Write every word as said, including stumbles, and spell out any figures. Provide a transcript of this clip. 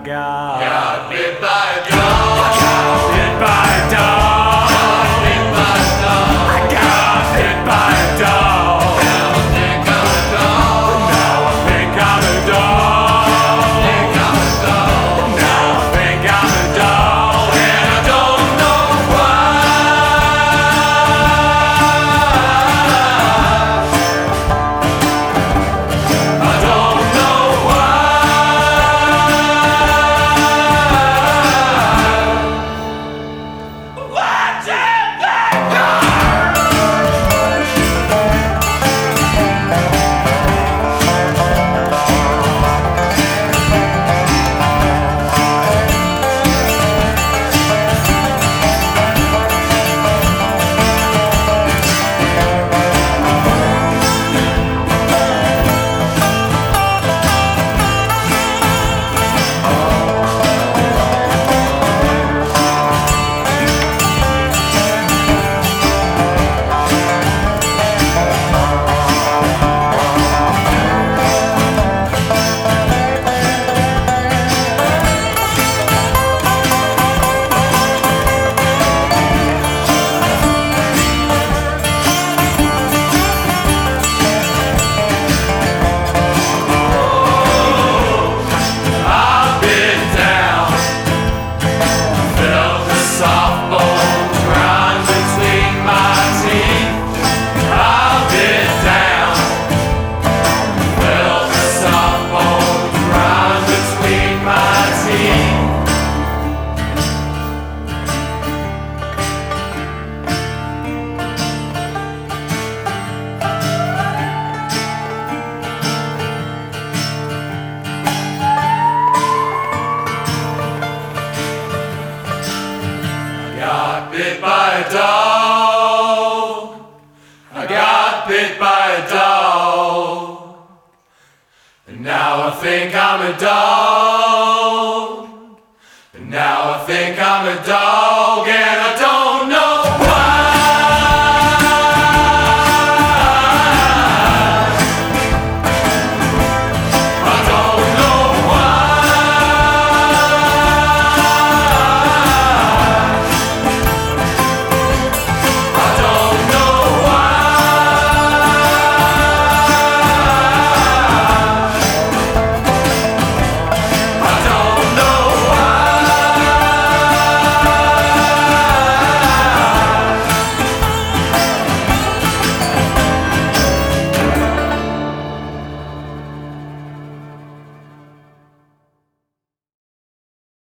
got, got bit by a dog. I got bit by a dog. Bit by a dog. I got bit by a dog. Now I think I'm a dog. Now I think I'm a dog. Think I'm a dog. Now I think I'm a dog, and I don't know why. I don't know why. What did they do? I've been down, felt the soft bones run between my teeth. I've been down, felt the soft bones run between my teeth. Got bit by a dog. I got bit by a dog. And now I think I'm a dog. And now I think I'm a dog.